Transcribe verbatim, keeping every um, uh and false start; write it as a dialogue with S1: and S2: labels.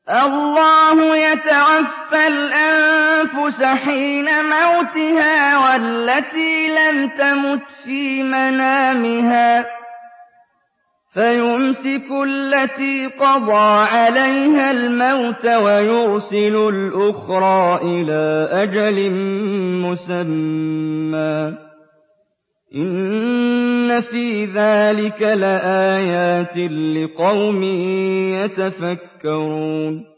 S1: اللَّهُ يَتَوَفَّى الْأَنفُسَ حِينَ مَوْتِهَا وَالَّتِي لَمْ تَمُتْ فِي مَنَامِهَا فَيُمْسِكُ الَّتِي قَضَىٰ عَلَيْهَا الْمَوْتَ وَيُرْسِلُ الْأُخْرَىٰ إِلَىٰ أَجَلٍ مُّسَمًّى ۚ إِنَّ فِي ذَٰلِكَ لَآيَاتٍ لِّقَوْمٍ يَتَفَكَّرُونَ